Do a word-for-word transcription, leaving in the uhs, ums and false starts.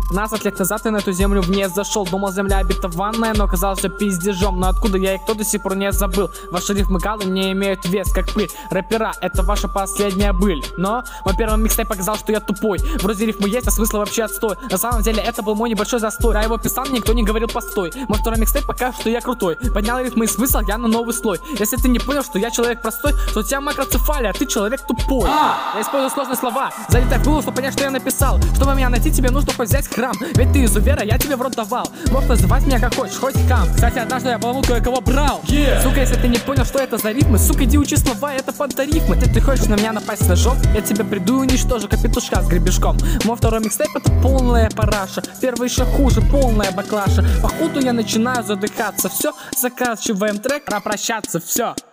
Пятнадцать лет назад я на эту землю вне зашел. Думал, земля обетованная, но оказалось все пиздежом. Но откуда я и кто, до сих пор не забыл. Ваши рифмы галы не имеют вес, как пыль. Рэпера, это ваша последняя быль. Но мой первый микстейп показал, что я тупой. Вроде рифмы есть, а смысла вообще отстой. На самом деле это был мой небольшой застой. Я его писал, никто не говорил постой. Мой второй микстейп покажет, что я крутой. Поднял рифмы и смысл, я на новый слой. Если ты не понял, что я человек простой, то у тебя макроцефалия, а ты человек тупой. а! Я использую сложные слова, залетай в Google, чтобы понять, что я написал. Чтобы меня найти, тебе нужно хоть взять храм. Ведь ты изувера, я тебе в рот давал. Мог называть меня как хочешь, хоть кам. Кстати, однажды я баламут кое-кого брал. yeah. Сука, если ты не понял, что это за рифмы, сука, иди учи слова, это пантарифмы. Ты, ты хочешь на меня напасть с ножом, я тебя приду и уничтожу, как петушка с гребешком. Мой второй микстейп это полная параша. Первый еще хуже, полная баклаша. Походу я начинаю задыхаться. Все, заканчиваем трек, пора прощаться, все.